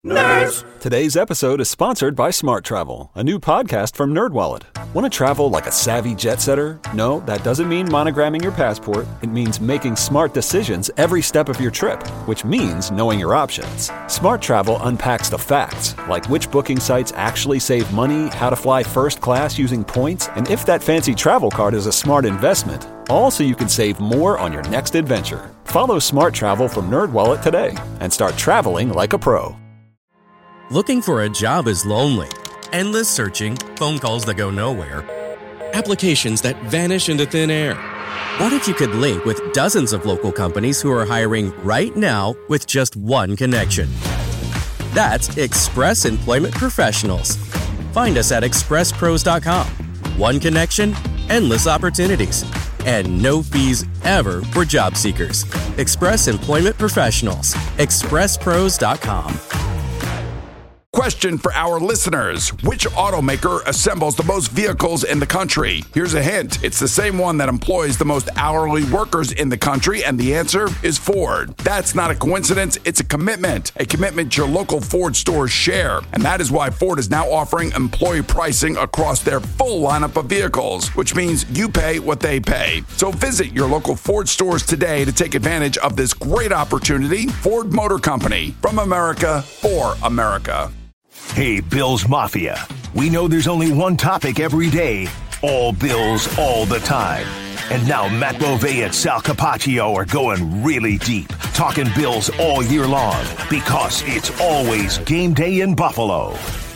Nerds! Today's episode is sponsored by Smart Travel, a new podcast from NerdWallet. Want to travel like a savvy jet setter? No, that doesn't mean monogramming your passport. It means making smart decisions every step of your trip, which means knowing your options. Smart Travel unpacks the facts, like which booking sites actually save money, how to fly first class using points, and if that fancy travel card is a smart investment. All so you can save more on your next adventure. Follow Smart Travel from NerdWallet today and start traveling like a pro. Looking for a job is lonely. Endless searching, phone calls that go nowhere, applications that vanish into thin air. What if you could link with dozens of local companies who are hiring right now with just one connection? That's Express Employment Professionals. Find us at expresspros.com. One connection, endless opportunities, and no fees ever for job seekers. Express Employment Professionals. expresspros.com. Question for our listeners. Which automaker assembles the most vehicles in the country? Here's a hint. It's the same one that employs the most hourly workers in the country, and the answer is Ford. That's not a coincidence. It's a commitment your local Ford stores share. And that is why Ford is now offering employee pricing across their full lineup of vehicles, which means you pay what they pay. So visit your local Ford stores today to take advantage of this great opportunity. Ford Motor Company, from America for America. Hey, Bills Mafia. We know there's only one topic every day. All Bills, all the time. And now Matt Bove and Sal Capaccio are going really deep, talking Bills all year long, because it's always game day in Buffalo.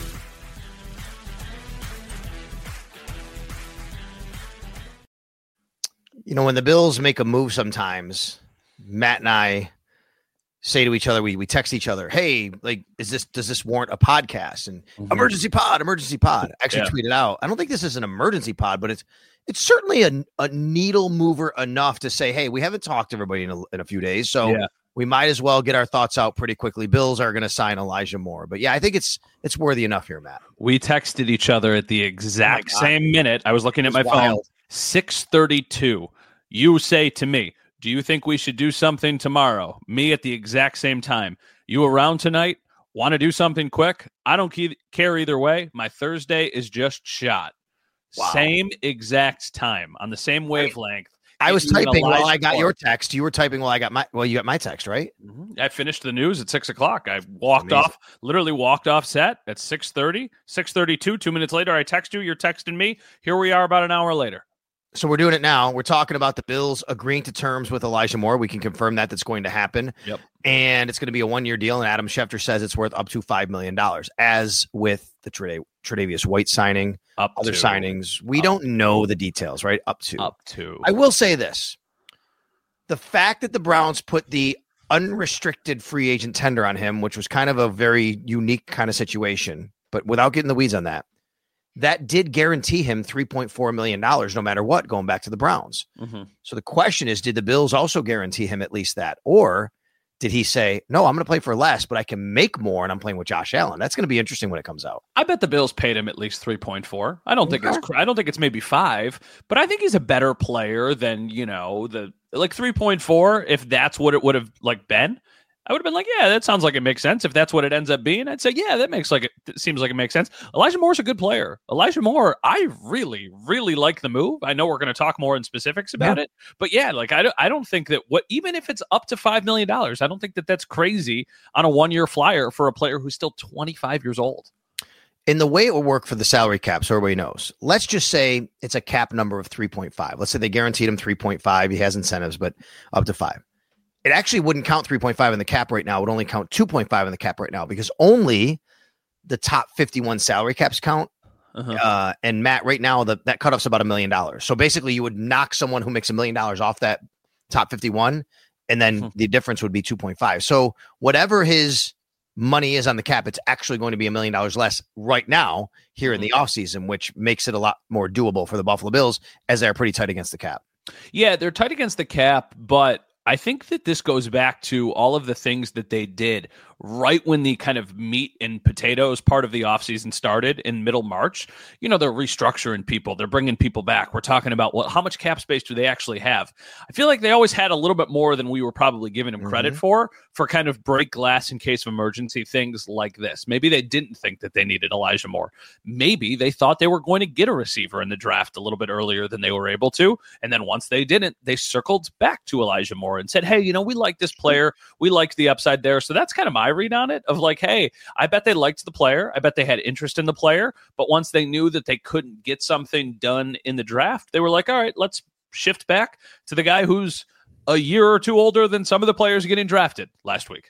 You know, when the Bills make a move sometimes, Matt and I say to each other, we text each other, hey, like, does this warrant a podcast? And emergency pod. Actually tweeted out, I don't think this is an emergency pod, but it's certainly a needle mover enough to say, hey, we haven't talked to everybody in a few days, so we might as well get our thoughts out pretty quickly. Bills are going to sign Elijah Moore, but yeah, I think it's worthy enough here, Matt. We texted each other at the exact same minute. I was looking at my phone, 6:32. You say to me, do you think we should do something tomorrow? Me at the exact same time. You around tonight? Want to do something quick? I don't care either way. My Thursday is just shot. Wow. Same exact time on the same wavelength. I was typing while I got your text. You were typing while I got you got my text, right? Mm-hmm. I finished the news at 6:00. I literally walked off set at 6:30, 6:32. 2 minutes later, I text you. You're texting me. Here we are about an hour later. So we're doing it now. We're talking about the Bills agreeing to terms with Elijah Moore. We can confirm that's going to happen. Yep. And it's going to be a 1-year deal. And Adam Schefter says it's worth up to $5 million. As with the Tre'Davious White signing, other signings, we don't know the details, right? Up to. I will say this. The fact that the Browns put the unrestricted free agent tender on him, which was kind of a very unique kind of situation, but without getting the weeds on that did guarantee him $3.4 million no matter what, going back to the Browns. Mm-hmm. So the question is, did the Bills also guarantee him at least that? Or did he say, no, I'm going to play for less, but I can make more and I'm playing with Josh Allen? That's going to be interesting when it comes out. I bet the Bills paid him at least 3.4. I don't think it's maybe 5, but I think he's a better player than, the 3.4. If that's what it would have been, I would have been like, yeah, that sounds like it makes sense. If that's what it ends up being, I'd say, yeah, it seems like it makes sense. Elijah Moore's a good player. Elijah Moore, I really, really like the move. I know we're going to talk more in specifics about it, but yeah, I don't think that even if it's up to $5 million, I don't think that's crazy on a 1-year flyer for a player who's still 25 years old. In the way it will work for the salary cap, so everybody knows, let's just say it's a cap number of 3.5. Let's say they guaranteed him 3.5. He has incentives, but up to 5. It actually wouldn't count 3.5 in the cap right now. It would only count 2.5 in the cap right now because only the top 51 salary caps count. Uh-huh. And Matt, right now, that cutoff's about $1 million. So basically you would knock someone who makes $1 million off that top 51, and then the difference would be 2.5. So whatever his money is on the cap, it's actually going to be $1 million less right now here in the offseason, which makes it a lot more doable for the Buffalo Bills as they're pretty tight against the cap. Yeah, they're tight against the cap, but I think that this goes back to all of the things that they did right when the kind of meat and potatoes part of the offseason started in middle March. You know, they're restructuring people. They're bringing people back. We're talking about, well, how much cap space do they actually have? I feel like they always had a little bit more than we were probably giving them credit for kind of break glass in case of emergency, things like this. Maybe they didn't think that they needed Elijah Moore. Maybe they thought they were going to get a receiver in the draft a little bit earlier than they were able to. And then once they didn't, they circled back to Elijah Moore and said, hey, you know, we like this player. We liked the upside there. So that's kind of my read on it of like, hey, I bet they liked the player. I bet they had interest in the player. But once they knew that they couldn't get something done in the draft, they were like, all right, let's shift back to the guy who's a year or two older than some of the players getting drafted last week.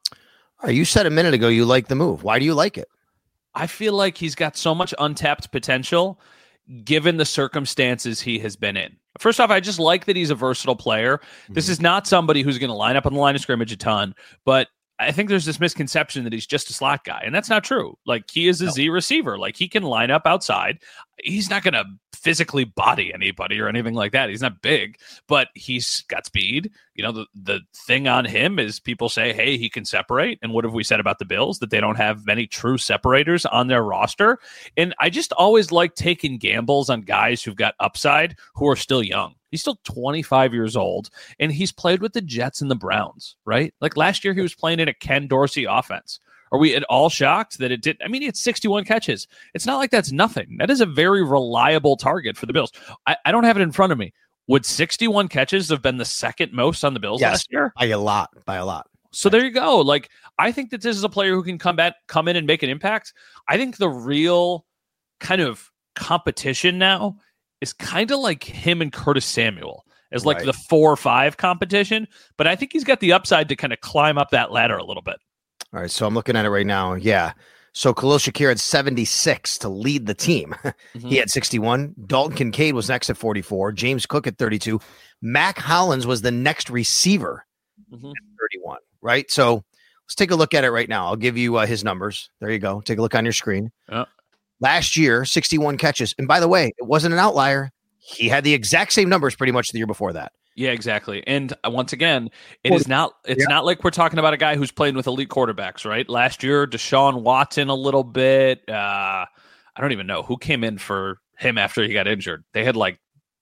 You said a minute ago you like the move. Why do you like it? I feel like he's got so much untapped potential given the circumstances he has been in. First off, I just like that he's a versatile player. This is not somebody who's going to line up on the line of scrimmage a ton, but I think there's this misconception that he's just a slot guy, and that's not true. Like, he is a Z receiver. Like, he can line up outside. He's not going to physically body anybody or anything like that. He's not big, but he's got speed. You know, the thing on him is people say, hey, he can separate. And what have we said about the Bills? That they don't have many true separators on their roster. And I just always like taking gambles on guys who've got upside who are still young. He's still 25 years old, and he's played with the Jets and the Browns, right? Like last year, he was playing in a Ken Dorsey offense. Are we at all shocked that it did? I mean, he had 61 catches. It's not like that's nothing. That is a very reliable target for the Bills. I don't have it in front of me. Would 61 catches have been the second most on the Bills last year? By a lot. So there you go. Like, I think that this is a player who can come in and make an impact. I think the real kind of competition now is kind of like him and Curtis Samuel as like the 4 or 5 competition. But I think he's got the upside to kind of climb up that ladder a little bit. All right, so I'm looking at it right now. Yeah. So Khalil Shakir had 76 to lead the team. He had 61. Dalton Kincaid was next at 44. James Cook at 32. Mac Hollins was the next receiver at 31, right? So let's take a look at it right now. I'll give you his numbers. There you go. Take a look on your screen. Last year, 61 catches. And by the way, it wasn't an outlier. He had the exact same numbers pretty much the year before that. Yeah, exactly. And once again, it's not like we're talking about a guy who's playing with elite quarterbacks, right? Last year, Deshaun Watson a little bit. I don't even know who came in for him after he got injured. They had like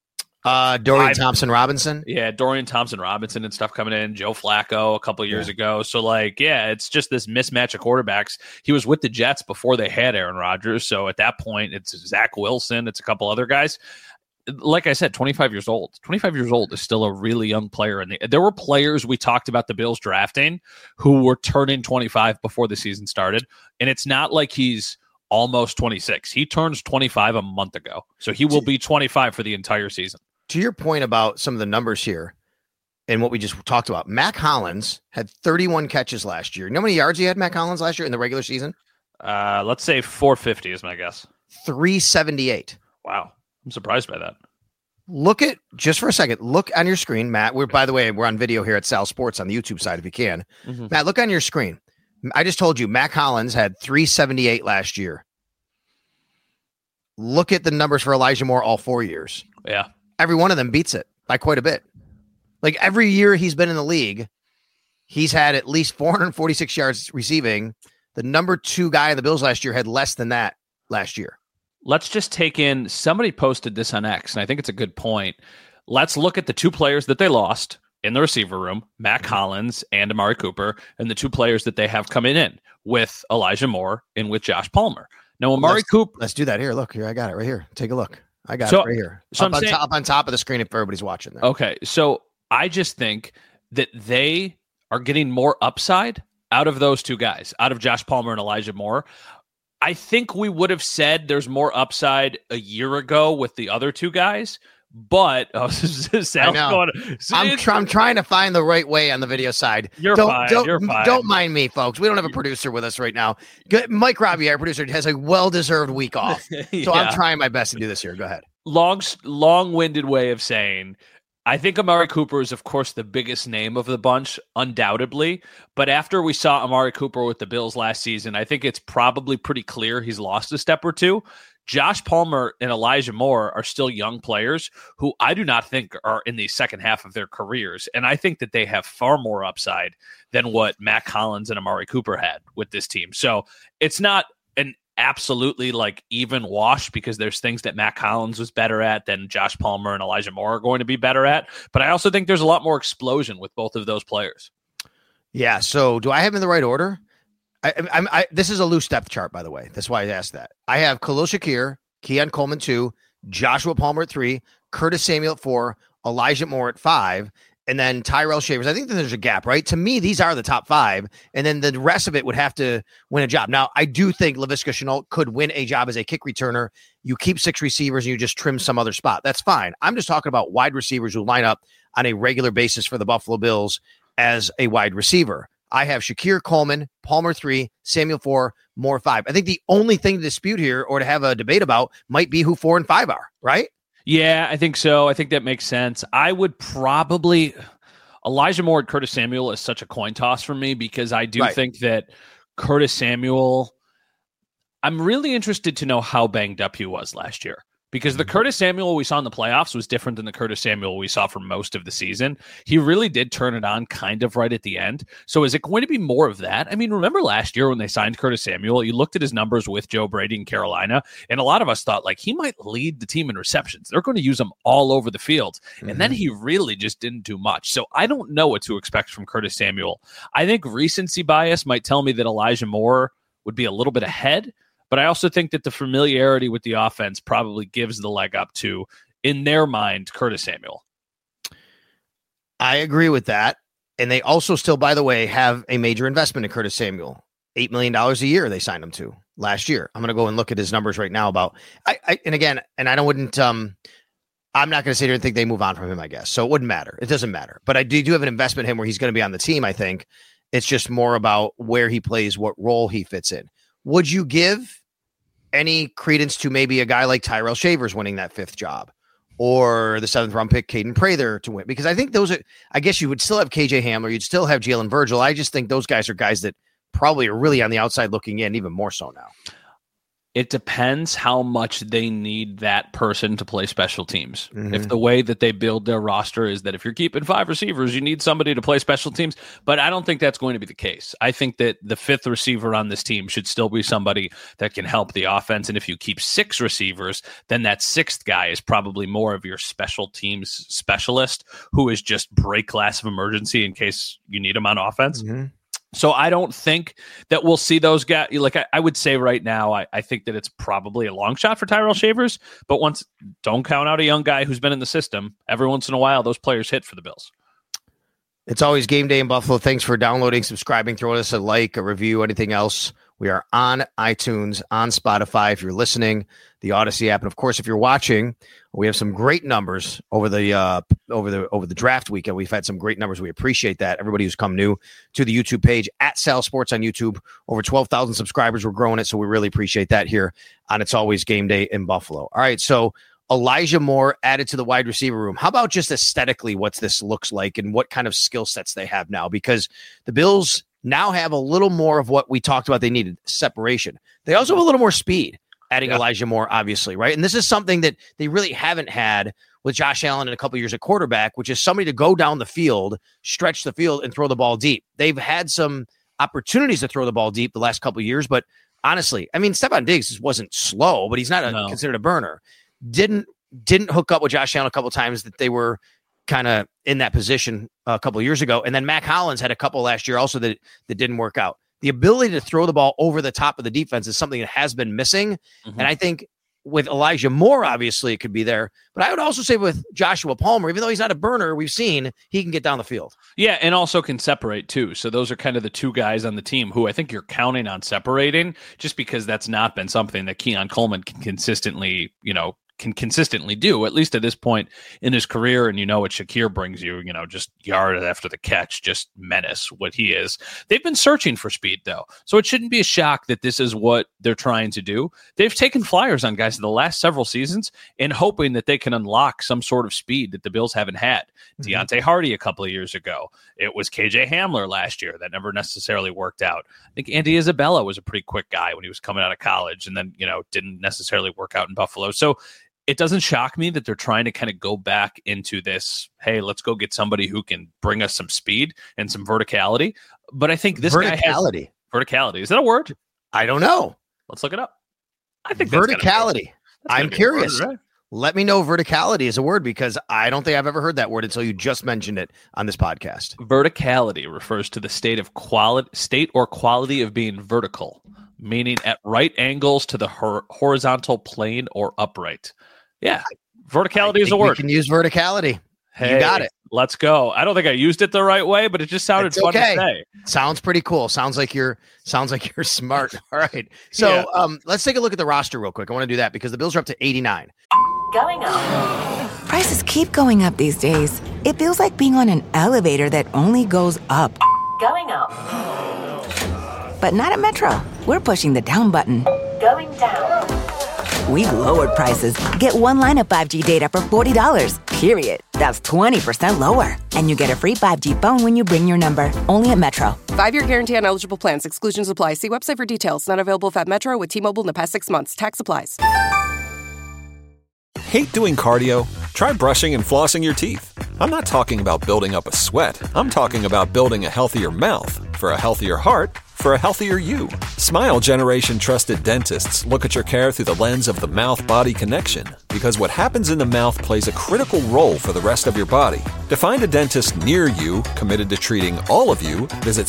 Dorian Thompson-Robinson. Yeah, Dorian Thompson-Robinson and stuff coming in. Joe Flacco a couple of years ago. So, like, yeah, it's just this mismatch of quarterbacks. He was with the Jets before they had Aaron Rodgers. So at that point, it's Zach Wilson. It's a couple other guys. Like I said, 25 years old. 25 years old is still a really young player. And there were players we talked about the Bills drafting who were turning 25 before the season started. And it's not like he's almost 26. He turns 25 a month ago. So he will be 25 for the entire season. To your point about some of the numbers here and what we just talked about, Mac Hollins had 31 catches last year. You know how many yards he had, Mac Hollins, last year in the regular season? Let's say 450 is my guess. 378. Wow. I'm surprised by that. Look at, just for a second, look on your screen, Matt. By the way, we're on video here at Sal Sports on the YouTube side if you can. Matt, look on your screen. I just told you Mac Hollins had 378 last year. Look at the numbers for Elijah Moore all 4 years. Yeah. Every one of them beats it by quite a bit. Like every year he's been in the league, he's had at least 446 yards receiving. The number 2 guy in the Bills last year had less than that last year. Let's just take in, somebody posted this on X, and I think it's a good point. Let's look at the 2 players that they lost in the receiver room, Mac Hollins and Amari Cooper, and the 2 players that they have coming in with Elijah Moore and with Josh Palmer. Now, Amari Cooper. Let's do that here. Look, here, I got it right here. Take a look. I got it right here. So up on top of the screen if everybody's watching there. Okay, so I just think that they are getting more upside out of those 2 guys, out of Josh Palmer and Elijah Moore. I think we would have said there's more upside a year ago with the other 2 guys, but I'm trying to find the right way on the video side. You're fine. Don't mind me, folks. We don't have a producer with us right now. Mike Robbie, our producer, has a well-deserved week off, so I'm trying my best to do this here. Go ahead. Long-winded way of saying, I think Amari Cooper is, of course, the biggest name of the bunch, undoubtedly. But after we saw Amari Cooper with the Bills last season, I think it's probably pretty clear he's lost a step or 2. Josh Palmer and Elijah Moore are still young players who I do not think are in the second half of their careers. And I think that they have far more upside than what Matt Collins and Amari Cooper had with this team. So it's not an absolutely like even wash, because there's things that Matt Collins was better at than Josh Palmer and Elijah Moore are going to be better at. But I also think there's a lot more explosion with both of those players. Yeah. So do I have them in the right order? This is a loose depth chart, by the way. That's why I asked that. I have Khalil Shakir, Keon Coleman 2, Joshua Palmer at 3, Curtis Samuel at 4, Elijah Moore at 5, and then Tyrell Shavers. I think that there's a gap, right? To me, these are the top 5, and then the rest of it would have to win a job. Now, I do think Laviska Shenault could win a job as a kick returner. You keep 6 receivers and you just trim some other spot. That's fine. I'm just talking about wide receivers who line up on a regular basis for the Buffalo Bills as a wide receiver. I have Shakir, Coleman, Palmer 3, Samuel 4, Moore 5. I think the only thing to dispute here or to have a debate about might be who 4 and 5 are, right? Yeah, I think so. I think that makes sense. I would probably Elijah Moore and Curtis Samuel is such a coin toss for me, because I do think that Curtis Samuel, I'm really interested to know how banged up he was last year. Because the Curtis Samuel we saw in the playoffs was different than the Curtis Samuel we saw for most of the season. He really did turn it on kind of right at the end. So is it going to be more of that? I mean, remember last year when they signed Curtis Samuel, you looked at his numbers with Joe Brady in Carolina, and a lot of us thought like he might lead the team in receptions. They're going to use him all over the field. Mm-hmm. And then he really just didn't do much. So I don't know what to expect from Curtis Samuel. I think recency bias might tell me that Elijah Moore would be a little bit ahead. But I also think that the familiarity with the offense probably gives the leg up to, in their mind, Curtis Samuel. I agree with that. And they also still, by the way, have a major investment in Curtis Samuel. $8 million a year they signed him to last year. I'm going to go and look at his numbers right now about, I'm not going to sit here and think they move on from him, I guess. So it wouldn't matter. It doesn't matter. But I do have an investment in him where he's going to be on the team, I think. It's just more about where he plays, what role he fits in. Would you give any credence to maybe a guy like Tyrell Shavers winning that 5th job, or the 7th round pick Caden Prather to win? Because I think those are, I guess you would still have KJ Hamler. You'd still have Jalen Virgil. I just think those guys are guys that probably are really on the outside looking in, even more so now. It depends how much they need that person to play special teams. Mm-hmm. If the way that they build their roster is that if you're keeping 5 receivers, you need somebody to play special teams. But I don't think that's going to be the case. I think that the 5th receiver on this team should still be somebody that can help the offense. And if you keep 6 receivers, then that 6th guy is probably more of your special teams specialist, who is just break glass of emergency in case you need him on offense. Mm-hmm. So I don't think that we'll see those guys. Like I would say right now, I think that it's probably a long shot for Tyrell Shavers. But don't count out a young guy who's been in the system. Every once in a while, those players hit for the Bills. It's always game day in Buffalo. Thanks for downloading, subscribing, throwing us a like, a review, anything else. We are on iTunes, on Spotify. If you're listening, the Odyssey app, and of course, if you're watching, we have some great numbers over the draft weekend. We've had some great numbers. We appreciate that. Everybody who's come new to the YouTube page at Sal Sports on YouTube, over 12,000 subscribers. We're growing it, so we really appreciate that here on It's Always Game Day in Buffalo. All right, so Elijah Moore added to the wide receiver room. How about just aesthetically what this looks like and what kind of skill sets they have now? Because the Bills now have a little more of what we talked about they needed, separation. They also have a little more speed, adding Elijah Moore, obviously, right? And this is something that they really haven't had with Josh Allen in a couple of years at quarterback, which is somebody to go down the field, stretch the field, and throw the ball deep. They've had some opportunities to throw the ball deep the last couple of years, but honestly, I mean, Stephon Diggs wasn't slow, but he's not considered a burner. Didn't hook up with Josh Allen a couple of times that they were kind of in that position a couple of years ago. And then Mac Hollins had a couple last year also that didn't work out. The ability to throw the ball over the top of the defense is something that has been missing. Mm-hmm. And I think with Elijah Moore, obviously it could be there, but I would also say with Joshua Palmer, even though he's not a burner, we've seen he can get down the field. Yeah. And also can separate too. So those are kind of the 2 guys on the team who I think you're counting on separating, just because that's not been something that Keon Coleman can consistently, can consistently do, at least at this point in his career. And what Shakir brings you, just yard after the catch, just menace what he is. They've been searching for speed, though. So it shouldn't be a shock that this is what they're trying to do. They've taken flyers on guys in the last several seasons and hoping that they can unlock some sort of speed that the Bills haven't had. Deontay Hardy a couple of years ago. It was KJ Hamler last year. That never necessarily worked out. I think Andy Isabella was a pretty quick guy when he was coming out of college, and then, didn't necessarily work out in Buffalo. So it doesn't shock me that they're trying to kind of go back into this, hey, let's go get somebody who can bring us some speed and some verticality. But I think this guy has verticality. Is that a word? I don't know. Let's look it up. I think verticality. I'm curious. Word, right? Let me know if verticality is a word, because I don't think I've ever heard that word until you just mentioned it on this podcast. Verticality refers to the state or quality of being vertical, meaning at right angles to the horizontal plane or upright. Yeah, verticality is a word. We can use verticality. Hey, you got it. Let's go. I don't think I used it the right way, but it just sounded fun to say. Sounds pretty cool. Sounds like you're smart. All right. So let's take a look at the roster real quick. I want to do that because the Bills are up to 89. Going up. Prices keep going up these days. It feels like being on an elevator that only goes up. Going up. But not at Metro. We're pushing the down button. Going down. We've lowered prices. Get one line of 5G data for $40, period. That's 20% lower. And you get a free 5G phone when you bring your number. Only at Metro. 5-year guarantee on eligible plans. Exclusions apply. See website for details. Not available at Metro with T-Mobile in the past 6 months. Tax applies. Hate doing cardio? Try brushing and flossing your teeth. I'm not talking about building up a sweat. I'm talking about building a healthier mouth. For a healthier heart, for a healthier you. Smile Generation trusted dentists look at your care through the lens of the mouth-body connection, because what happens in the mouth plays a critical role for the rest of your body. To find a dentist near you committed to treating all of you, visit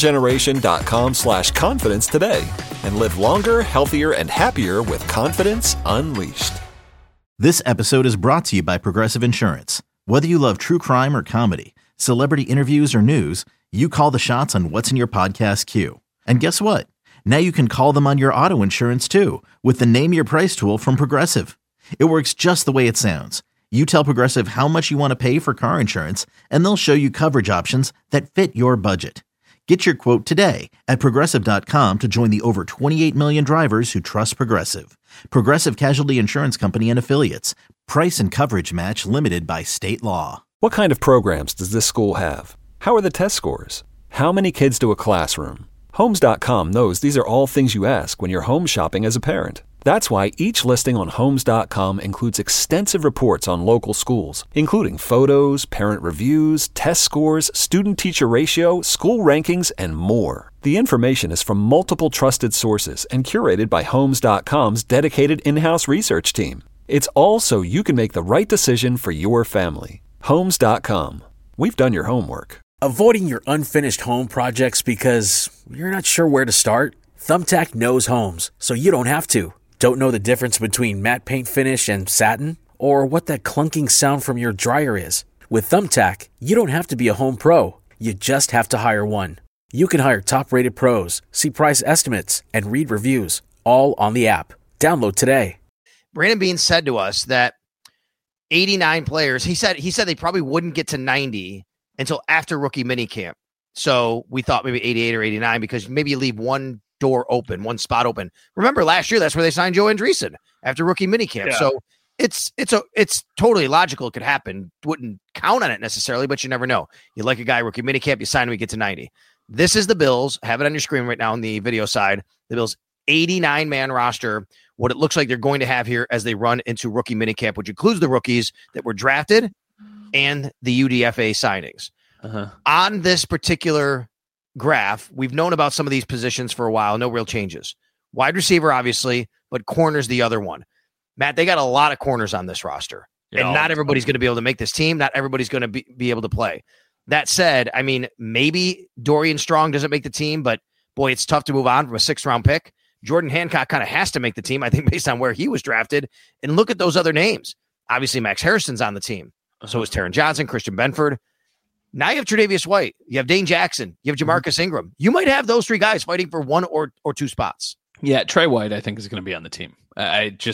smilegeneration.com/confidence today and live longer, healthier, and happier with confidence unleashed. This episode is brought to you by Progressive Insurance. Whether you love true crime or comedy, celebrity interviews or news, you call the shots on what's in your podcast queue. And guess what? Now you can call them on your auto insurance too with the Name Your Price tool from Progressive. It works just the way it sounds. You tell Progressive how much you want to pay for car insurance, and they'll show you coverage options that fit your budget. Get your quote today at Progressive.com to join the over 28 million drivers who trust Progressive. Progressive Casualty Insurance Company and Affiliates. Price and coverage match limited by state law. What kind of programs does this school have? How are the test scores? How many kids to a classroom? Homes.com knows these are all things you ask when you're home shopping as a parent. That's why each listing on Homes.com includes extensive reports on local schools, including photos, parent reviews, test scores, student-teacher ratio, school rankings, and more. The information is from multiple trusted sources and curated by Homes.com's dedicated in-house research team. It's all so you can make the right decision for your family. Homes.com. We've done your homework. Avoiding your unfinished home projects because you're not sure where to start? Thumbtack knows homes, so you don't have to. Don't know the difference between matte paint finish and satin? Or what that clunking sound from your dryer is? With Thumbtack, you don't have to be a home pro. You just have to hire one. You can hire top-rated pros, see price estimates, and read reviews, all on the app. Download today. Brandon Beane said to us that 89 players, he said they probably wouldn't get to 90 until after rookie minicamp. So we thought maybe 88 or 89 because maybe you leave one door open, one spot open. Remember last year, that's where they signed Joe Andreessen after rookie minicamp. Yeah. So it's totally logical. It could happen. Wouldn't count on it necessarily, but you never know. You like a guy rookie minicamp, you sign him, you get to 90. This is the Bills. Have it on your screen right now on the video side. The Bills 89-man roster. What it looks like they're going to have here as they run into rookie minicamp, which includes the rookies that were drafted and the UDFA signings. On this particular graph, we've known about some of these positions for a while. No real changes. Wide receiver, obviously, but corner's the other one. Matt, they got a lot of corners on this roster, and not everybody's going to be able to make this team. Not everybody's going to be able to play. That said, I mean, maybe Dorian Strong doesn't make the team, but boy, it's tough to move on from a 6th-round pick. Jordan Hancock kind of has to make the team, I think, based on where he was drafted. And look at those other names. Obviously, Max Harrison's on the team. So is Taron Johnson, Christian Benford. Now you have Tre'Davious White. You have Dane Jackson. You have Jamarcus Ingram. You might have those 3 guys fighting for 1 or 2 spots. Yeah, Trey White, I think, is going to be on the team. I just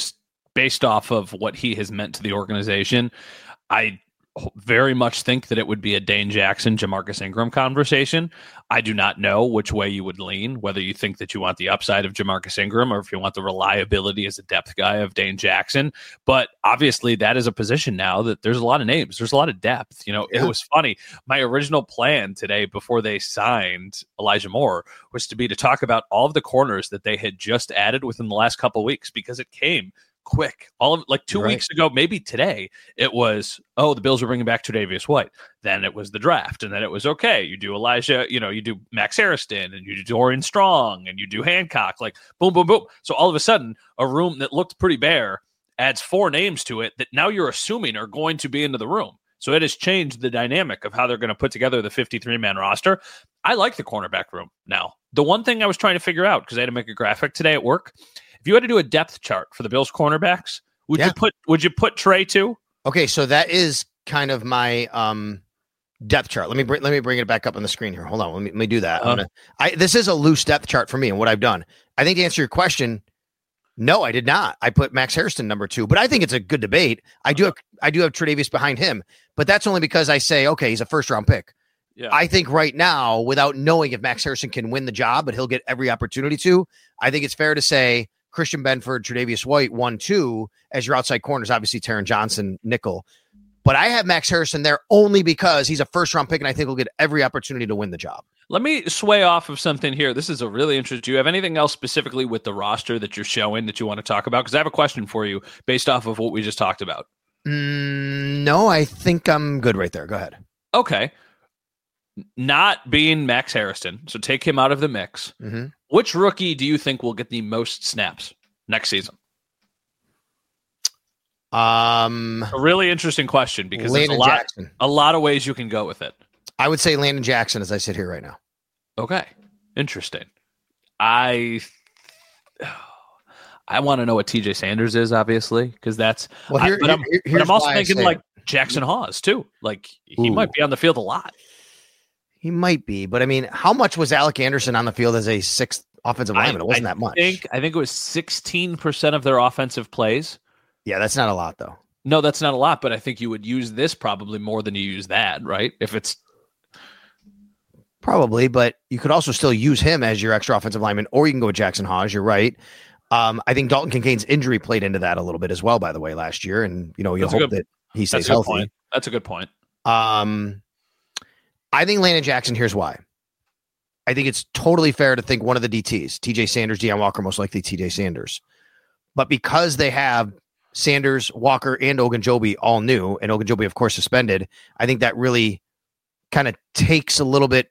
based off of what he has meant to the organization, I very much think that it would be a Dane Jackson, Jamarcus Ingram conversation. I do not know which way you would lean, whether you think that you want the upside of Jamarcus Ingram or if you want the reliability as a depth guy of Dane Jackson. But obviously that is a position now that there's a lot of names. There's a lot of depth. You know, It was funny. My original plan today before they signed Elijah Moore was to talk about all of the corners that they had just added within the last couple of weeks, because it came quick. All of like 2 weeks ago, maybe today, it was, the Bills were bringing back Tre'Davious White. Then it was the draft, and then it was, okay, you do Elijah, you do Max Harrison, and you do Dorian Strong, and you do Hancock, like boom, boom, boom. So all of a sudden, a room that looked pretty bare adds 4 names to it that now you're assuming are going to be into the room. So it has changed the dynamic of how they're going to put together the 53-man roster. I like the cornerback room now. The one thing I was trying to figure out, because I had to make a graphic today at work, if you had to do a depth chart for the Bills cornerbacks, would you put Trey too? Okay, so that is kind of my depth chart. Let me bring it back up on the screen here. Hold on, let me do that. This is a loose depth chart for me and what I've done. I think to answer your question, no, I did not. I put Max Harrison number 2, but I think it's a good debate. I do have Tre'Davious behind him, but that's only because I say, okay, he's a first round pick. Yeah. I think right now, without knowing if Max Harrison can win the job, but he'll get every opportunity to, I think it's fair to say Christian Benford, Tre'Davious White, 1-2 as your outside corners, obviously Taron Johnson, nickel. But I have Max Harrison there only because he's a first-round pick, and I think he'll get every opportunity to win the job. Let me sway off of something here. This is a really interesting. Do you have anything else specifically with the roster that you're showing that you want to talk about? Because I have a question for you based off of what we just talked about. No, I think I'm good right there. Go ahead. Okay. Not being Max Harrison, so take him out of the mix. Mm-hmm. Which rookie do you think will get the most snaps next season? A really interesting question, because there's a lot of ways you can go with it. I would say Landon Jackson as I sit here right now. Okay. Interesting. I want to know what TJ Sanders is, obviously, because that's but I'm also thinking like Jackson Hawes too. Like he might be on the field a lot. He might be, but I mean, how much was Alec Anderson on the field as a 6th offensive lineman? It wasn't that much. I think it was 16% of their offensive plays. Yeah, that's not a lot, though. No, that's not a lot, but I think you would use this probably more than you use that, right? If it's probably, but you could also still use him as your extra offensive lineman, or you can go with Jackson Hawes. You're right. I think Dalton Kincaid's injury played into that a little bit as well, by the way, last year, and you hope that he stays healthy. That's a good point. I think Landon Jackson, here's why. I think it's totally fair to think one of the DTs, TJ Sanders, Deion Walker, most likely TJ Sanders. But because they have Sanders, Walker, and Ogunjobi all new, and Ogunjobi, of course, suspended, I think that really kind of takes a little bit,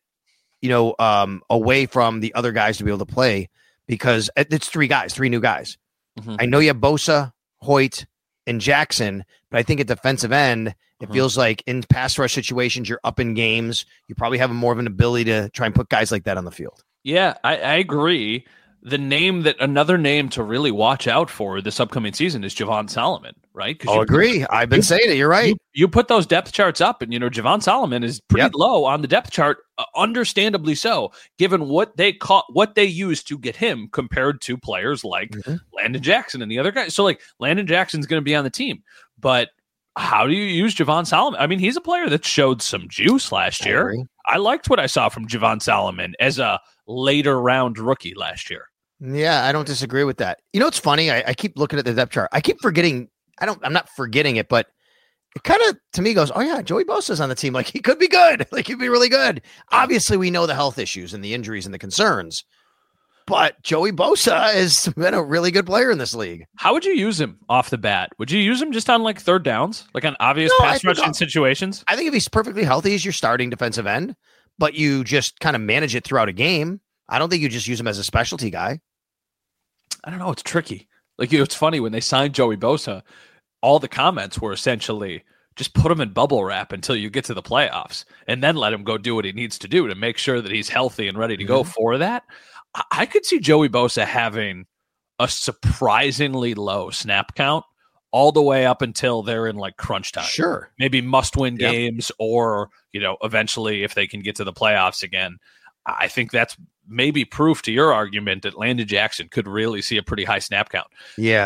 away from the other guys to be able to play, because it's 3 new guys. Mm-hmm. I know you have Bosa, Hoyt, and Jackson, but I think at defensive end, it feels like in pass rush situations, you're up in games. You probably have more of an ability to try and put guys like that on the field. Yeah, I agree. Another name to really watch out for this upcoming season is Javon Solomon, right? I'll agree. I've been saying it. You're right. You put those depth charts up, and Javon Solomon is pretty low on the depth chart, understandably so, given what they used to get him compared to players like Landon Jackson and the other guys. So like Landon Jackson's going to be on the team, but how do you use Javon Solomon? I mean, he's a player that showed some juice last year. I liked what I saw from Javon Solomon as a later round rookie last year. Yeah, I don't disagree with that. It's funny. I keep looking at the depth chart. I keep forgetting. I'm not forgetting it, but it kind of, to me, goes, oh yeah, Joey Bosa's on the team. Like he could be good. Like he'd be really good. Obviously, we know the health issues and the injuries and the concerns, but Joey Bosa has been a really good player in this league. How would you use him off the bat? Would you use him just on like third downs, like on obvious pass rushing situations? I think if he's perfectly healthy, he's your starting defensive end, but you just kind of manage it throughout a game. I don't think you just use him as a specialty guy. I don't know. It's tricky. Like, it's funny when they signed Joey Bosa, all the comments were essentially just put him in bubble wrap until you get to the playoffs and then let him go do what he needs to do to make sure that he's healthy and ready to go for that. I could see Joey Bosa having a surprisingly low snap count all the way up until they're in like crunch time. Sure. Maybe must-win games or, eventually if they can get to the playoffs again. I think that's maybe proof to your argument that Landon Jackson could really see a pretty high snap count. Yeah.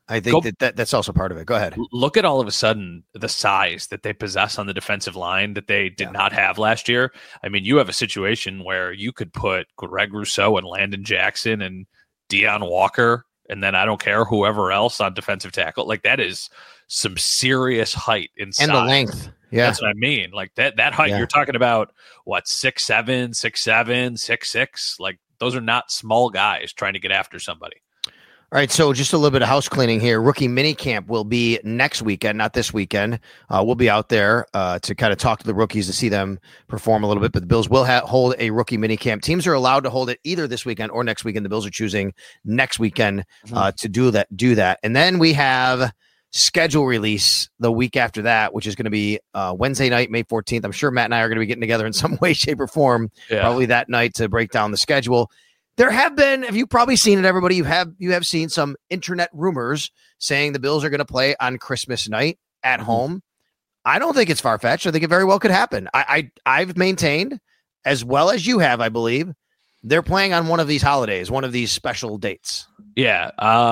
I think that's also part of it. Go ahead. Look at all of a sudden the size that they possess on the defensive line that they did not have last year. I mean, you have a situation where you could put Greg Rousseau and Landon Jackson and Deion Walker, and then I don't care, whoever else on defensive tackle. Like, that is some serious height in size. And the length. Yeah. That's what I mean. Like that height, you're talking about, what, 6'7", 6'7", 6'6"? Like, those are not small guys trying to get after somebody. All right, so just a little bit of house cleaning here. Rookie minicamp will be next weekend, not this weekend. We'll be out there to kind of talk to the rookies to see them perform a little bit. But the Bills will hold a rookie minicamp. Teams are allowed to hold it either this weekend or next weekend. The Bills are choosing next weekend to do that. And then we have schedule release the week after that, which is going to be Wednesday night, May 14th. I'm sure Matt and I are going to be getting together in some way, shape, or form, probably that night, to break down the schedule. There have been, if you've probably seen it, everybody, you have seen some internet rumors saying the Bills are going to play on Christmas night at home. I don't think it's far-fetched. I think it very well could happen. I've maintained, as well as you have, I believe, they're playing on one of these holidays, one of these special dates. Yeah.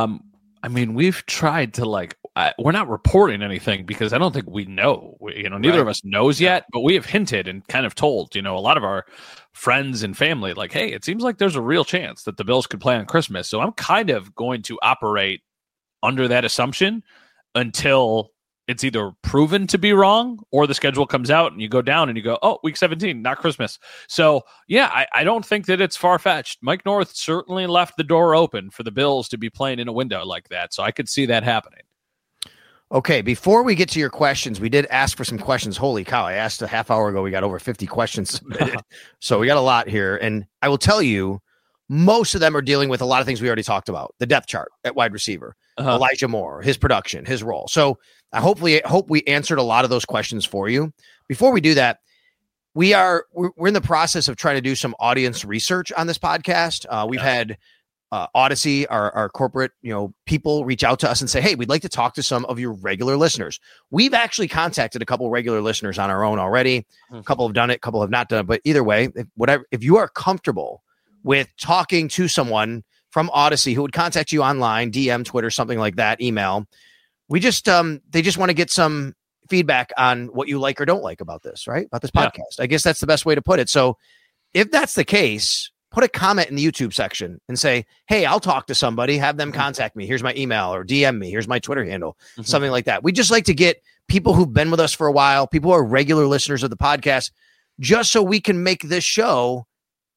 I mean, we've tried to, like, we're not reporting anything because I don't think we know. Neither of us knows yet, but we have hinted and kind of told, a lot of our friends and family, like, hey, it seems like there's a real chance that the Bills could play on Christmas. So I'm kind of going to operate under that assumption until it's either proven to be wrong or the schedule comes out and you go down and you go, oh, week 17, not Christmas. So, yeah, I don't think that it's far-fetched. Mike North certainly left the door open for the Bills to be playing in a window like that. So I could see that happening. Okay, before we get to your questions, we did ask for some questions. Holy cow, I asked a half hour ago. We got over 50 questions submitted. So we got a lot here. And I will tell you, most of them are dealing with a lot of things we already talked about. The depth chart at wide receiver, Elijah Moore, his production, his role. So I hope we answered a lot of those questions for you. Before we do that, we're in the process of trying to do some audience research on this podcast. We've had Odyssey, our corporate, people reach out to us and say, hey, we'd like to talk to some of your regular listeners. We've actually contacted a couple of regular listeners on our own already. A couple have done it, a couple have not done it. But either way, if you are comfortable with talking to someone from Odyssey who would contact you online, DM, Twitter, something like that, email, we just they just want to get some feedback on what you like or don't like about this, right? About this podcast. I guess that's the best way to put it. So if that's the case, put a comment in the YouTube section and say, hey, I'll talk to somebody, have them contact me. Here's my email, or DM me. Here's my Twitter handle, something like that. We just like to get people who've been with us for a while, people who are regular listeners of the podcast, just so we can make this show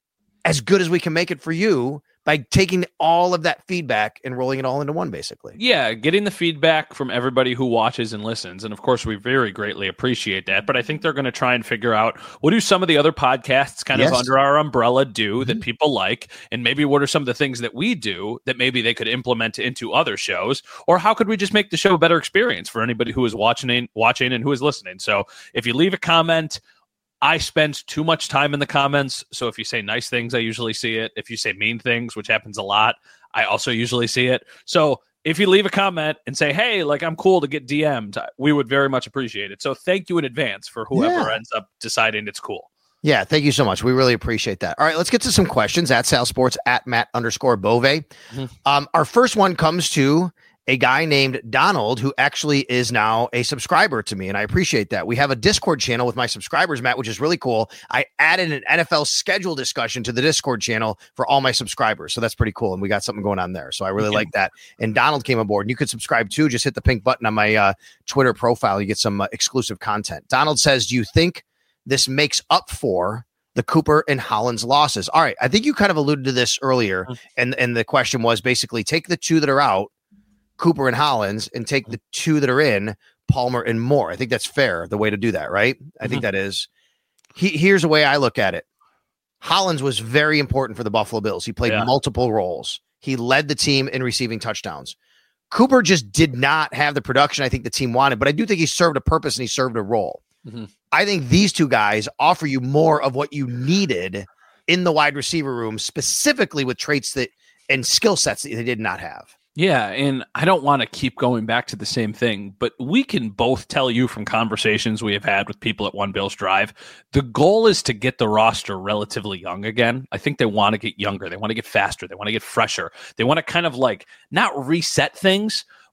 as good as we can make it for you by taking all of that feedback and rolling it all into one, basically. Yeah, getting the feedback from everybody who watches and listens. And of course, we very greatly appreciate that. But I think they're going to try and figure out, what do some of the other podcasts kind of under our umbrella do that people like? And maybe what are some of the things that we do that maybe they could implement into other shows? Or how could we just make the show a better experience for anybody who is watching and who is listening? So if you leave a comment, I spend too much time in the comments, so if you say nice things, I usually see it. If you say mean things, which happens a lot, I also usually see it. So if you leave a comment and say, hey, like, I'm cool to get DM'd, we would very much appreciate it. So thank you in advance for whoever ends up deciding it's cool. Yeah, thank you so much. We really appreciate that. All right, let's get to some questions at Sal Sports, at Matt_Bove. Our first one comes to a guy named Donald, who actually is now a subscriber to me, and I appreciate that. We have a Discord channel with my subscribers, Matt, which is really cool. I added an NFL schedule discussion to the Discord channel for all my subscribers, so that's pretty cool, and we got something going on there, so I really like that. And Donald came aboard, and you could subscribe too. Just hit the pink button on my Twitter profile. You get some exclusive content. Donald says, do you think this makes up for the Cooper and Hollins losses? All right, I think you kind of alluded to this earlier, and the question was basically take the two that are out, Cooper and Hollins, and take the two that are in, Palmer and Moore. I think that's fair, the way to do that, right? I think that is. Here's the way I look at it. Hollins was very important for the Buffalo Bills. He played multiple roles. He led the team in receiving touchdowns. Cooper just did not have the production I think the team wanted, but I do think he served a purpose and he served a role. I think these two guys offer you more of what you needed in the wide receiver room, specifically with traits that and skill sets that they did not have. Yeah, and I don't want to keep going back to the same thing, but we can both tell you from conversations we have had with people at One Bills Drive, the goal is to get the roster relatively young again. I think they want to get younger. They want to get faster. They want to get fresher. They want to kind of like not reset things,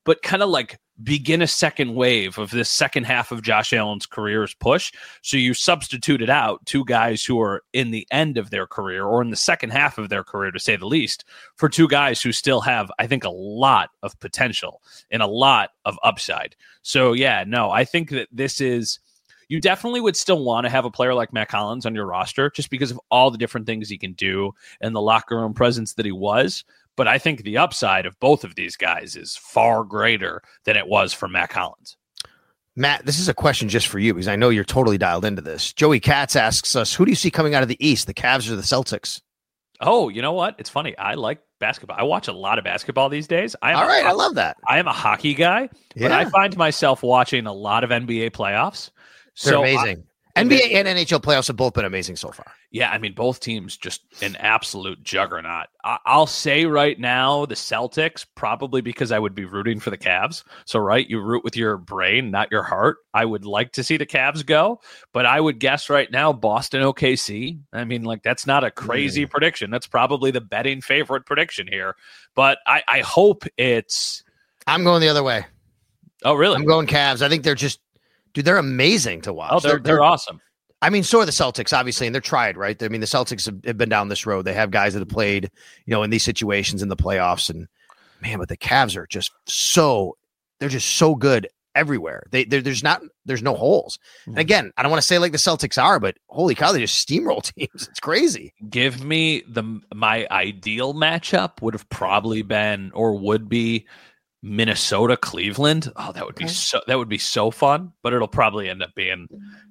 but kind of like begin a second wave of this second half of Josh Allen's career's push. So you substituted out two guys who are in the end of their career or in the second half of their career, to say the least, for two guys who still have, I think, a lot of potential and a lot of upside. So yeah, no, I think that this is, you definitely would still want to have a player like Matt Collins on your roster just because of all the different things he can do and the locker room presence that he was. But I think the upside of both of these guys is far greater than it was for Matt Collins. Matt, this is a question just for you because I know you're totally dialed into this. Joey Katz asks us, who do you see coming out of the East, the Cavs or the Celtics? Oh, you know what? It's funny. I like basketball. I watch a lot of basketball these days. I love that. I am a hockey guy, but I find myself watching a lot of NBA playoffs. They're amazing. NBA and NHL playoffs have both been amazing so far. Yeah, I mean, both teams just an absolute juggernaut. I'll say right now the Celtics, probably because I would be rooting for the Cavs. So, right, you root with your brain, not your heart. I would like to see the Cavs go, but I would guess right now Boston OKC. I mean, like, that's not a crazy prediction. That's probably the betting favorite prediction here. But I hope it's... I'm going the other way. Oh, really? I'm going Cavs. I think they're just... Dude, they're amazing to watch. Oh, they're awesome. I mean, so are the Celtics, obviously, and they're tried, right? I mean, the Celtics have been down this road. They have guys that have played, in these situations in the playoffs, and man, but the Cavs are just they're just so good everywhere. There's no holes. And again, I don't want to say like the Celtics are, but holy cow, they just steamroll teams. It's crazy. Give me my ideal matchup would have probably been or would be Minnesota, Cleveland. Oh, that would be so fun, but it'll probably end up being,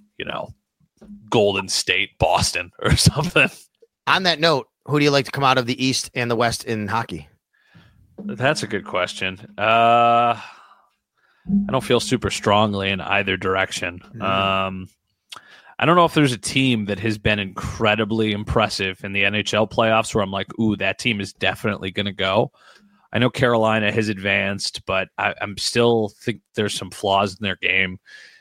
Golden State, Boston or something. On that note, who do you like to come out of the East and the West in hockey? That's a good question. I don't feel super strongly in either direction. I don't know if there's a team that has been incredibly impressive in the NHL playoffs where I'm like, ooh, that team is definitely going to go. I know Carolina has advanced, but I'm still think there's some flaws in their game.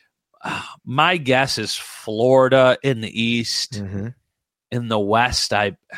My guess is Florida in the East. Mm-hmm. In the West,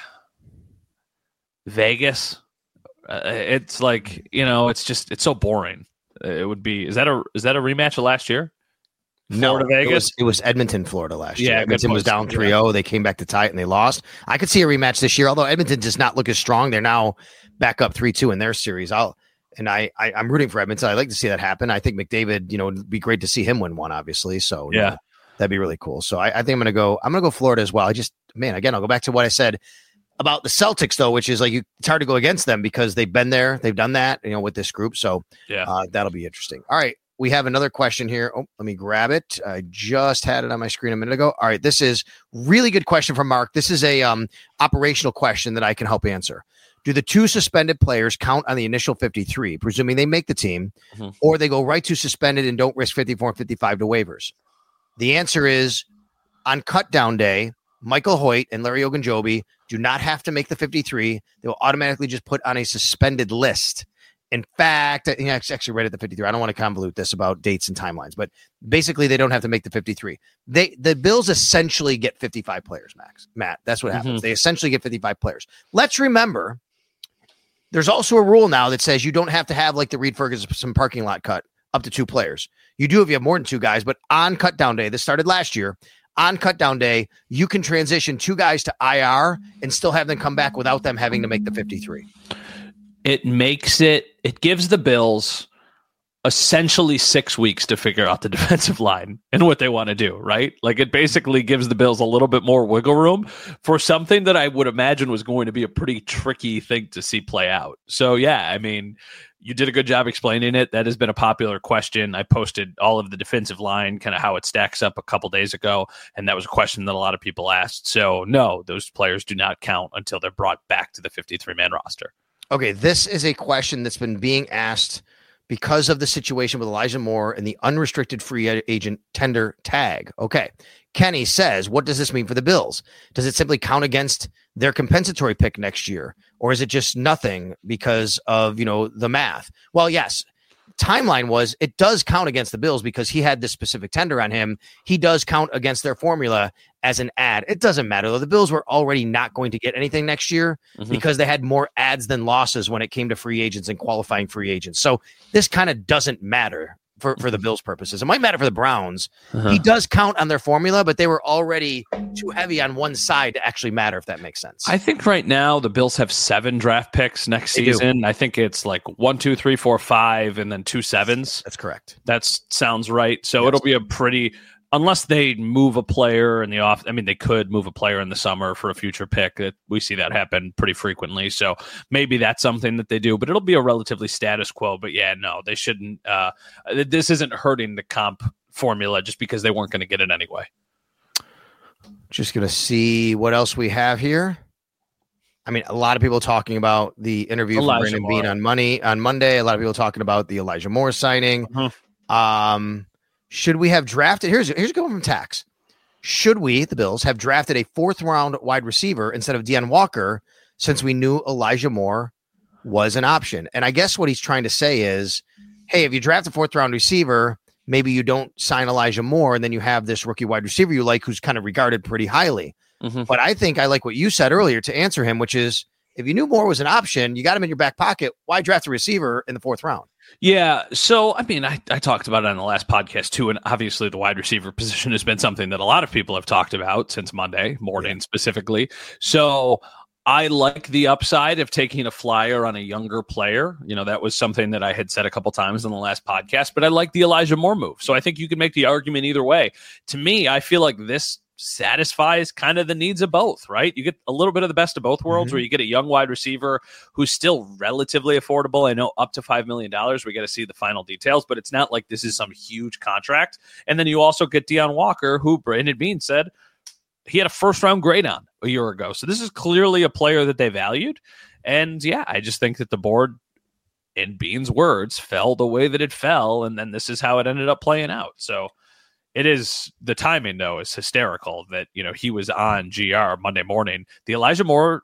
Vegas. It's like, it's so boring. It would be. Is that a rematch of last year? Florida, Vegas. It was Edmonton, Florida last year. Yeah, Edmonton was down 3-0. They came back to tie it and they lost. I could see a rematch this year, although Edmonton does not look as strong. They're now back up 3-2 in their series. I'm rooting for Edmonton. I'd like to see that happen. I think McDavid, it'd be great to see him win one, obviously. So yeah, that'd be really cool. So I think I'm going to go Florida as well. Again, I'll go back to what I said about the Celtics though, which is like, it's hard to go against them because they've been there, they've done that, with this group. So that'll be interesting. All right. We have another question here. Oh, let me grab it. I just had it on my screen a minute ago. All right. This is really good question from Mark. This is a operational question that I can help answer. Do the two suspended players count on the initial 53, presuming they make the team, or they go right to suspended and don't risk 54 and 55 to waivers? The answer is on cut down day, Michael Hoyt and Larry Ogunjobi do not have to make the 53. They will automatically just put on a suspended list. In fact, it's actually right at the 53. I don't want to convolute this about dates and timelines, but basically they don't have to make the 53. The Bills essentially get 55 players, Matt. That's what happens. They essentially get 55 players. Let's remember, there's also a rule now that says you don't have to have like the Reed Ferguson parking lot cut up to two players. You do if you have more than two guys, but on cut down day, this started last year, on cut down day, you can transition two guys to IR and still have them come back without them having to make the 53. It gives the Bills essentially 6 weeks to figure out the defensive line and what they want to do, right? Like it basically gives the Bills a little bit more wiggle room for something that I would imagine was going to be a pretty tricky thing to see play out. So yeah, I mean, you did a good job explaining it. That has been a popular question. I posted all of the defensive line, kind of how it stacks up a couple days ago, and that was a question that a lot of people asked. So no, those players do not count until they're brought back to the 53-man roster. Okay, this is a question that's been being asked because of the situation with Elijah Moore and the unrestricted free agent tender tag. Okay, Kenny says, what does this mean for the Bills? Does it simply count against their compensatory pick next year? Or is it just nothing because of, the math? Well, yes. Timeline was it does count against the Bills because he had this specific tender on him. He does count against their formula as an ad. It doesn't matter, though. The Bills were already not going to get anything next year because they had more ads than losses when it came to free agents and qualifying free agents. So this kind of doesn't matter for the Bills' purposes. It might matter for the Browns. He does count on their formula, but they were already too heavy on one side to actually matter, if that makes sense. I think right now the Bills have 7 draft picks next season. I think it's like 1, 2, 3, 4, 5, and then 2 7s. That's correct. That sounds right. So it'll be a pretty, unless they move a player in the off. I mean, they could move a player in the summer for a future pick. We see that happen pretty frequently. So maybe that's something that they do, but it'll be a relatively status quo. But yeah, no, they shouldn't. This isn't hurting the comp formula just because they weren't going to get it anyway. Just going to see what else we have here. I mean, a lot of people talking about the interview with Brandon Beane on Monday. A lot of people talking about the Elijah Moore signing. Should we have drafted? Here's a good one from Tax. Should we, the Bills, have drafted a 4th round wide receiver instead of Deion Walker since we knew Elijah Moore was an option? And I guess what he's trying to say is, hey, if you draft a 4th round receiver, maybe you don't sign Elijah Moore, and then you have this rookie wide receiver you like who's kind of regarded pretty highly. But I think I like what you said earlier to answer him, which is if you knew Moore was an option, you got him in your back pocket. Why draft a receiver in the 4th round? Yeah. So, I mean, I talked about it on the last podcast too. And obviously the wide receiver position has been something that a lot of people have talked about since Monday morning specifically. So I like the upside of taking a flyer on a younger player. You know, that was something that I had said a couple times in the last podcast, but I like the Elijah Moore move. So I think you can make the argument either way. To me, I feel like this satisfies kind of the needs of both, right? You get a little bit of the best of both worlds where you get a young wide receiver who's still relatively affordable. I know up to $5 million. We got to see the final details, but it's not like this is some huge contract. And then you also get Deion Walker, who Brandon Beane said he had a 1st round grade on a year ago. So this is clearly a player that they valued. And yeah, I just think that the board, in Beane's words, fell the way that it fell. And then this is how it ended up playing out. So it is, the timing though is hysterical that, you know, he was on GR Monday morning. The Elijah Moore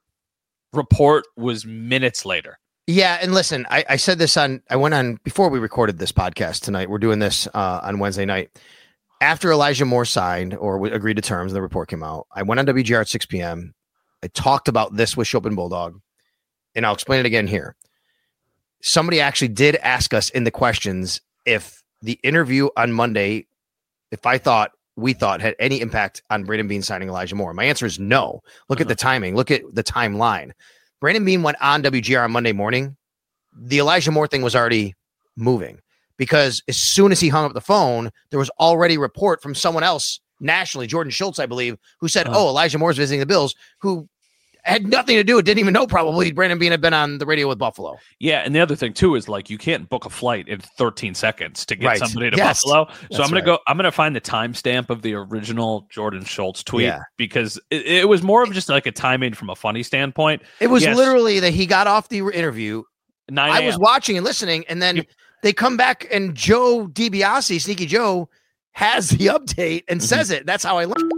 report was minutes later. Yeah. And listen, I said this I went on before we recorded this podcast tonight. We're doing this on Wednesday night. After Elijah Moore signed or agreed to terms and the report came out, I went on WGR at 6 p.m. I talked about this with Shop and Bulldog, and I'll explain it again here. Somebody actually did ask us in the questions if the interview on Monday, if we thought had any impact on Brandon Beane signing Elijah Moore. My answer is no. Look at the timing. Look at the timeline. Brandon Beane went on WGR on Monday morning. The Elijah Moore thing was already moving because as soon as he hung up the phone, there was already a report from someone else nationally, Jordan Schultz, I believe, who said, Elijah Moore's visiting the Bills, who had nothing to do. It didn't even know probably Brandon Beane had been on the radio with Buffalo. Yeah, and the other thing too is like you can't book a flight in 13 seconds to get somebody to Buffalo. So I'm gonna find the timestamp of the original Jordan Schultz tweet because it was more of just like a timing from a funny standpoint. It was literally that he got off the interview. 9 I was watching and listening, and then they come back and Joe DiBiase, Sneaky Joe, has the update and says it. That's how I learned.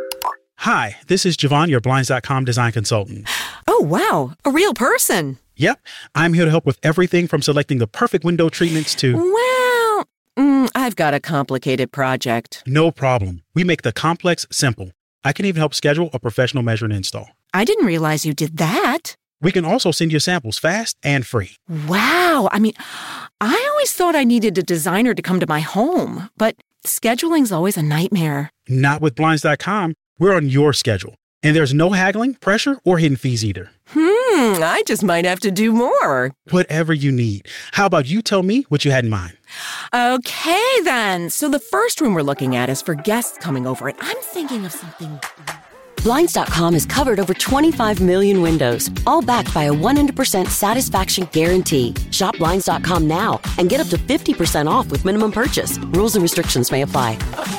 Hi, this is Javon, your Blinds.com design consultant. Oh, wow. A real person. Yep. I'm here to help with everything from selecting the perfect window treatments to... Well, I've got a complicated project. No problem. We make the complex simple. I can even help schedule a professional measure and install. I didn't realize you did that. We can also send you samples fast and free. Wow. I mean, I always thought I needed a designer to come to my home, but scheduling's always a nightmare. Not with Blinds.com. We're on your schedule, and there's no haggling, pressure, or hidden fees either. I just might have to do more. Whatever you need. How about you tell me what you had in mind? Okay, then. So the first room we're looking at is for guests coming over, and I'm thinking of something... Blinds.com has covered over 25 million windows, all backed by a 100% satisfaction guarantee. Shop Blinds.com now and get up to 50% off with minimum purchase. Rules and restrictions may apply.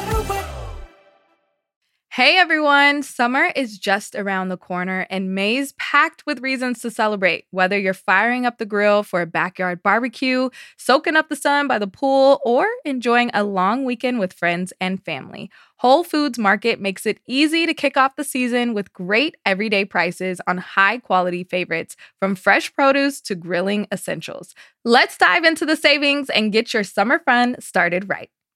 Hey everyone, summer is just around the corner and May's packed with reasons to celebrate. Whether you're firing up the grill for a backyard barbecue, soaking up the sun by the pool, or enjoying a long weekend with friends and family, Whole Foods Market makes it easy to kick off the season with great everyday prices on high-quality favorites, from fresh produce to grilling essentials. Let's dive into the savings and get your summer fun started right.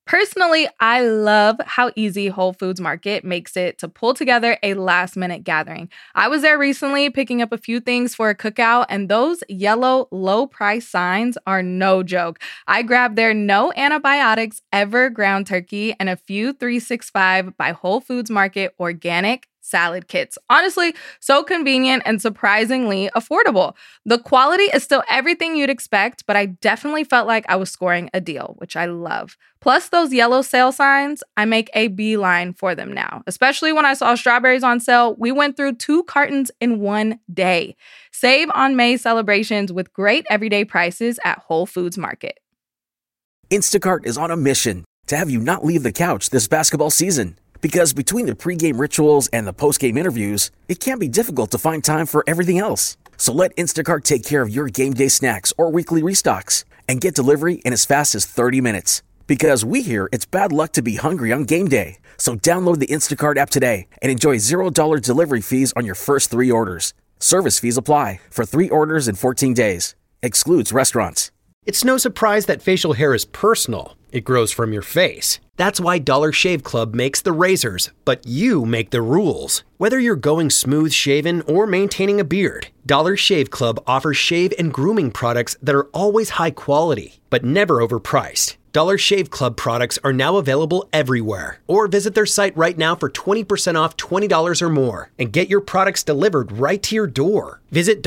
Personally, I love how easy Whole Foods Market makes it to pull together a last-minute gathering. I was there recently picking up a few things for a cookout, and those yellow low-price signs are no joke. I grabbed their no antibiotics ever ground turkey and a few 365 by Whole Foods Market organic salad kits. Honestly, so convenient and surprisingly affordable. The quality is still everything you'd expect, but I definitely felt like I was scoring a deal, which I love. Plus those yellow sale signs, I make a beeline for them now. Especially when I saw strawberries on sale, we went through 2 cartons in one day. Save on May celebrations with great everyday prices at Whole Foods Market. Instacart is on a mission to have you not leave the couch this basketball season. Because between the pregame rituals and the postgame interviews, it can be difficult to find time for everything else. So let Instacart take care of your game day snacks or weekly restocks and get delivery in as fast as 30 minutes. Because we hear it's bad luck to be hungry on game day. So download the Instacart app today and enjoy $0 delivery fees on your first 3 orders. Service fees apply for 3 orders in 14 days. Excludes restaurants. It's no surprise that facial hair is personal. It grows from your face. That's why Dollar Shave Club makes the razors, but you make the rules. Whether you're going smooth shaven or maintaining a beard, Dollar Shave Club offers shave and grooming products that are always high quality, but never overpriced. Dollar Shave Club products are now available everywhere. Or visit their site right now for 20% off $20 or more and get your products delivered right to your door. Visit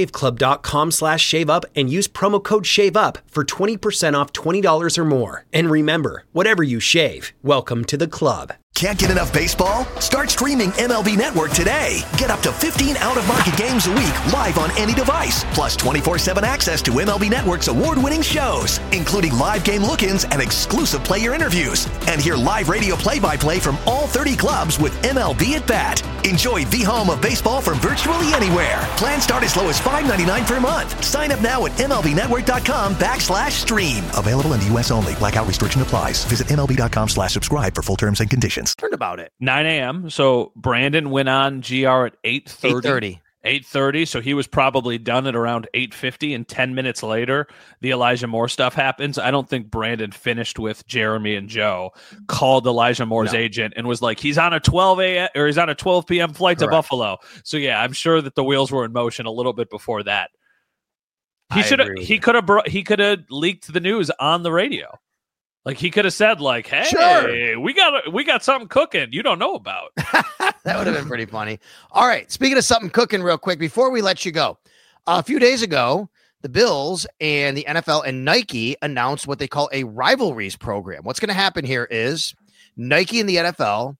dollarshaveclub.com/shaveup and use promo code SHAVEUP for 20% off $20 or more. And remember, whatever you shave, welcome to the club. Can't get enough baseball? Start streaming MLB Network today. Get up to 15 out-of-market games a week live on any device. Plus 24/7 access to MLB Network's award-winning shows, including live game look-ins and exclusive player interviews. And hear live radio play-by-play from all 30 clubs with MLB at Bat. Enjoy the home of baseball from virtually anywhere. Plans start as low as $5.99 per month. Sign up now at MLBnetwork.com/stream. Available in the U.S. only. Blackout restriction applies. Visit MLB.com/subscribe for full terms and conditions. Heard about it. 9 a.m. So Brandon went on GR at 8:30. 8:30. So he was probably done at around 8:50, and 10 minutes later, the Elijah Moore stuff happens. I don't think Brandon finished with Jeremy and Joe, called Elijah Moore's agent and was like, he's on a 12 a.m. or he's on a 12 p.m. flight to Buffalo. So yeah, I'm sure that the wheels were in motion a little bit before that. He could have leaked the news on the radio. Like he could have said, like, "Hey, sure. we got something cooking you don't know about." That would have been pretty funny. All right, speaking of something cooking, real quick before we let you go, a few days ago, the Bills and the NFL and Nike announced what they call a rivalries program. What's going to happen here is Nike and the NFL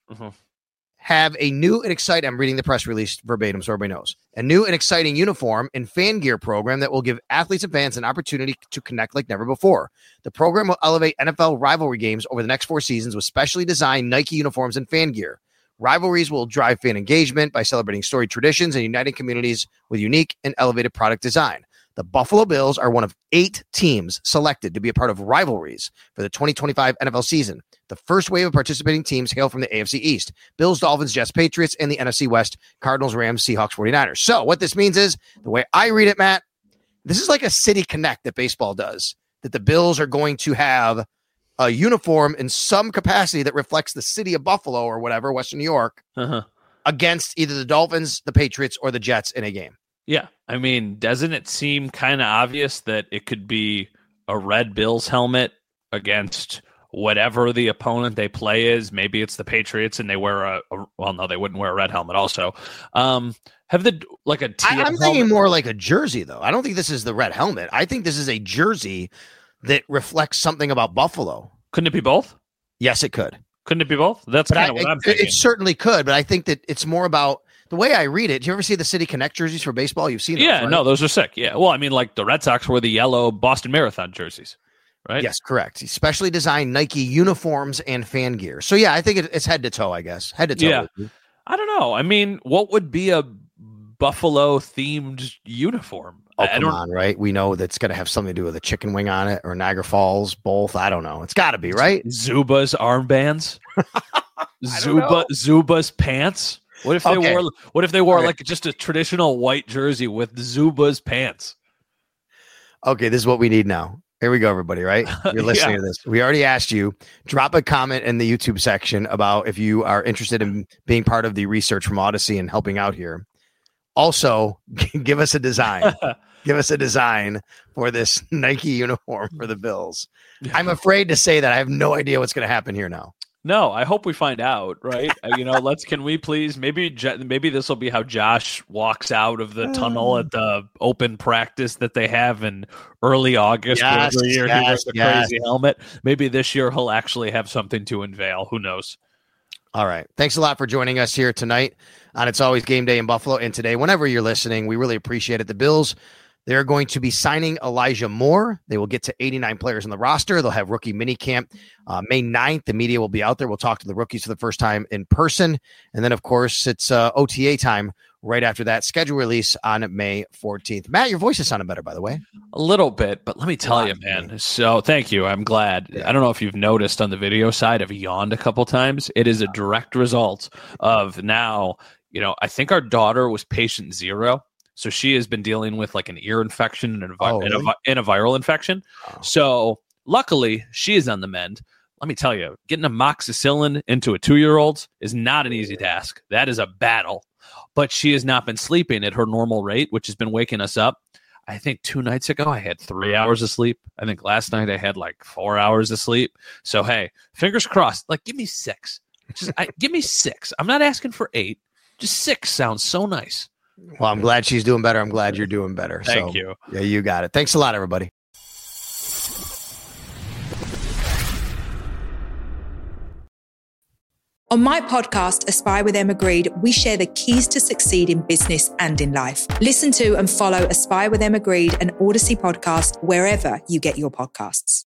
have a new and exciting. I'm reading the press release verbatim, so everybody knows. A new and exciting uniform and fan gear program that will give athletes and fans an opportunity to connect like never before. The program will elevate NFL rivalry games over the next 4 seasons with specially designed Nike uniforms and fan gear. Rivalries will drive fan engagement by celebrating storied traditions and uniting communities with unique and elevated product design. The Buffalo Bills are one of 8 teams selected to be a part of rivalries for the 2025 NFL season. The first wave of participating teams hail from the AFC East: Bills, Dolphins, Jets, Patriots, and the NFC West: Cardinals, Rams, Seahawks, 49ers. So what this means is, the way I read it, Matt, this is like a city connect that baseball does, that the Bills are going to have a uniform in some capacity that reflects the city of Buffalo or whatever, Western New York, against either the Dolphins, the Patriots, or the Jets in a game. Yeah. I mean, doesn't it seem kind of obvious that it could be a red Bills helmet against whatever the opponent they play is? Maybe it's the Patriots and they wear well, no, they wouldn't wear a red helmet also. Have the like a teal I'm thinking more like a jersey, though. I don't think this is the red helmet. I think this is a jersey that reflects something about Buffalo. Couldn't it be both? Yes, it could. Couldn't it be both? That's kind of what I'm thinking. It certainly could, but I think that it's more about the way I read it. Do you ever see the City Connect jerseys for baseball? You've seen those, yeah, right? No, those are sick. Yeah. Well, I mean, like the Red Sox wore the yellow Boston Marathon jerseys, right? Yes, correct. Specially designed Nike uniforms and fan gear. So, yeah, I think it's head to toe, I guess. Head to toe. Yeah. I don't know. I mean, what would be a Buffalo-themed uniform? Oh, come on, right? We know that's going to have something to do with a chicken wing on it or Niagara Falls, both. I don't know. It's got to be, right? Zuba's armbands. Zuba's pants. What if they wore? What if they wore like just a traditional white jersey with Zuba's pants? Okay, this is what we need now. Here we go, everybody, right? You're listening to this. We already asked you, drop a comment in the YouTube section about if you are interested in being part of the research from Odyssey and helping out here. Also, give us a design. Give us a design for this Nike uniform for the Bills. I'm afraid to say that I have no idea what's going to happen here now. No, I hope we find out, right? Can we please, maybe this will be how Josh walks out of the tunnel at the open practice that they have in early August. Every year he wears a crazy helmet. Maybe this year he'll actually have something to unveil. Who knows? All right. Thanks a lot for joining us here tonight on It's Always Game Day in Buffalo. And today, whenever you're listening, we really appreciate it. The Bills, they're going to be signing Elijah Moore. They will get to 89 players on the roster. They'll have rookie minicamp May 9th. The media will be out there. We'll talk to the rookies for the first time in person. And then, of course, it's OTA time right after that. Schedule release on May 14th. Matt, your voice is sounding better, by the way. A little bit, but let me tell you, man. So thank you. I'm glad. Yeah. I don't know if you've noticed on the video side, I've yawned a couple times. It is a direct result of now, I think our daughter was patient 0. So she has been dealing with like an ear infection and a viral infection. Oh. So luckily she is on the mend. Let me tell you, getting amoxicillin into a 2-year-old is not an easy task. That is a battle. But she has not been sleeping at her normal rate, which has been waking us up. I think 2 nights ago I had 3 hours of sleep. I think last night I had like 4 hours of sleep. So hey, fingers crossed. Like give me 6. Give me 6. I'm not asking for 8. Just 6 sounds so nice. Well, I'm glad she's doing better. I'm glad you're doing better. Thank you. Yeah, you got it. Thanks a lot, everybody. On my podcast, Aspire with Emma Grede, we share the keys to succeed in business and in life. Listen to and follow Aspire with Emma Grede, an Odyssey podcast, wherever you get your podcasts.